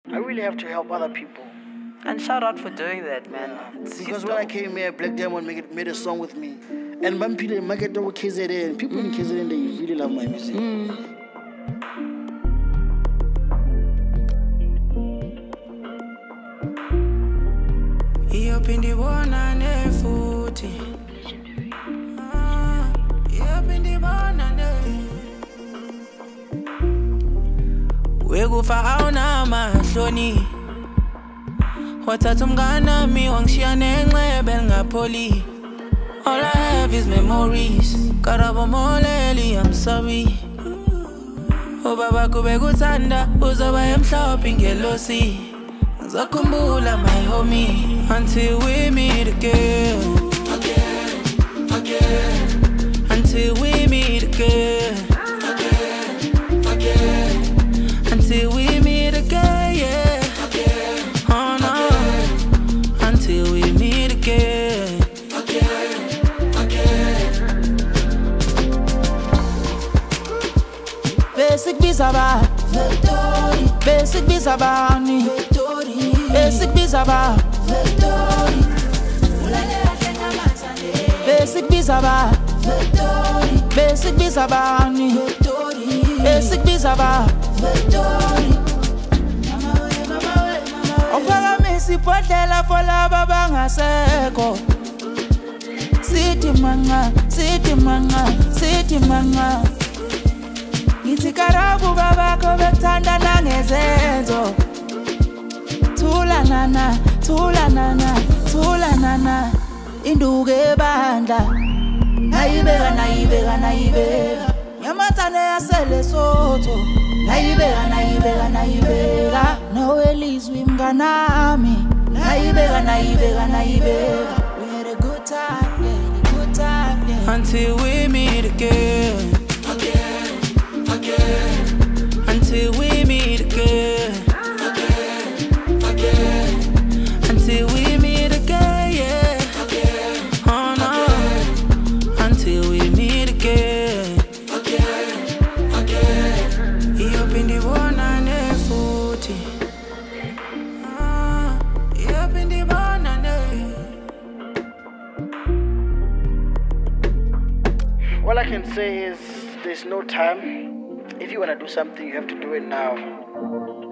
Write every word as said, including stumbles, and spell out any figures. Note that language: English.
I really have to help other people. And shout out for doing that, man. Yeah. Because when I came here, Black Diamond made, made a song with me. And when people in Market over K Z N, people mm. in K Z N, they really love my music. Mm. Iyopindi bona nefuthi ah iyopindi bona ne wekufa awuna mahloni wathatha umngane mi wangishiya nenxebe lingapholi. All I have is memories. Karabo moleli, I'm sorry. Ubaba kube kuthanda uzoba emhlophe ngelosi. Ngizokhumbula my homie until we meet again. Again, again. Until we meet again. Again, again. Until we meet again, yeah. Again, oh no. Again. Until we meet again. Again, again. Basic bizaba, victory. Basic bizaba, victory. Basic bizaba, victory. Basic bizaba, victory. Basic bizaba, victory. Basic bizaba, victory. Ophakamisa ibhodlela folaba bangasekho. Sithi manga, sithi manga, sithi manga. Ngithi karabu babakho bekuthanda nangezenzo. Thula nana, thula nana, thula nana. Induke bandla. Nayibeka, nayibeka, nayibeka. Nyamathane yasele sotho. Nayibeka, nayibeka, nayibeka. Nawe lizwi mnganami. Nayibeka, nayibeka, nayibeka. We had a good time, yeah, a good time, yeah. Until we meet again. Again, again. Until we meet again. Until we meet again, yeah. Again, oh no. Again. Until we meet again. Again, again. Iyopindi bona nefuthi ah iyopindi bona ne. All I can say is there's no time. If you want to do something, you have to do it now.